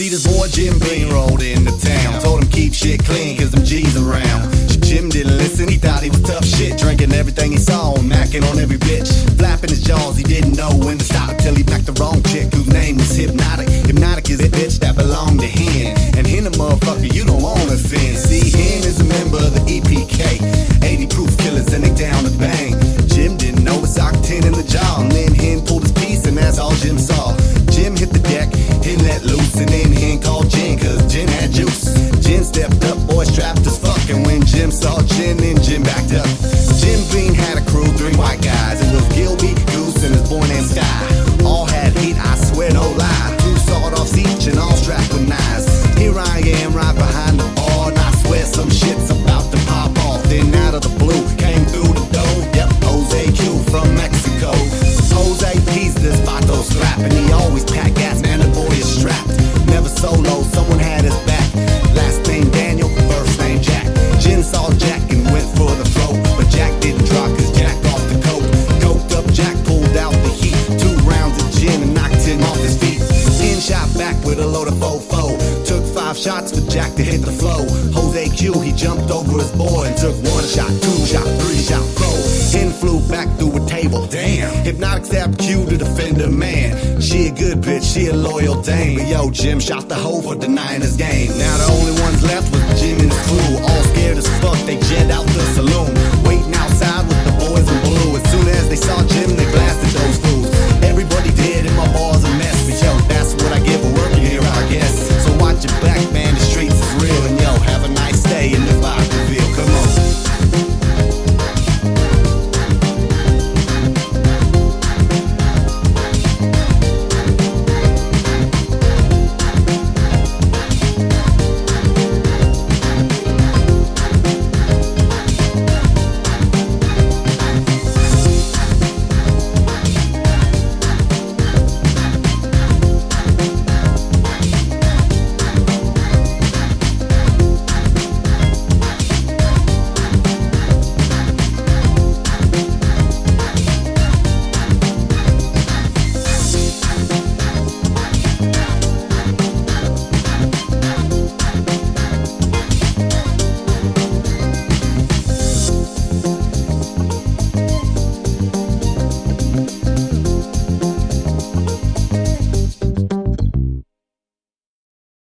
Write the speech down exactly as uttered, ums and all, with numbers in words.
See this boy Jim Beam rolled into town. Told him keep shit clean cause them G's around. Jim didn't listen, he thought he was tough shit. Drinking everything he saw and macking on every bitch. Flapping his jaws, he didn't know when to stop. Till he backed the wrong chick whose name was Hypnotic. Hypnotic is a bitch that belonged to Hen. And Hen a motherfucker you don't wanna offend. See, Hen is a member of the E P K, eighty proof killers and they down to bang. Jim didn't know it's octane in the jaw. And then Hen pulled his piece and that's all Jim saw. Jim hit the deck, Hen let loose. And then Hen called Jen cause Jen had juice. Jen stepped up, boy strapped as fuck. And when Jim saw Jen, then Jim backed up. Jim Beam had a crew, three white guys. It was Gilby, Goose, and his boy named Sky. All had heat, I swear no lie. Two sawed-offs each and all strapped with knives. Here I am right behind the bar, and I swear some shit's about to pop off. Then out of the blue, came through the door. Yep, Jose Q from Mexico. Jose, he's this vato strap, and he always pack gas, man, the boy is strapped. Never solo, someone had his back. Last name Daniel, first name Jack. Jen saw Jack and went for the throat, but Jack didn't draw cause Jack off the coke. Coked up Jack pulled out the heat. Two rounds of gin and knocked him off his feet. Jen shot back with a load of fofo. Took five shots for Jack to hit the flow. Jose Q, he jumped over his boy and took one shot, two shot, three shot, four. Hen flew back through a table. Damn. Hypnotic stabbed Q to defend her man. She a good bitch, she a loyal dame. But yo, Jim shot the hoe for denying his game. Now the only ones left was Jim and his crew. All scared as fuck, they jet out the saloon. Waiting out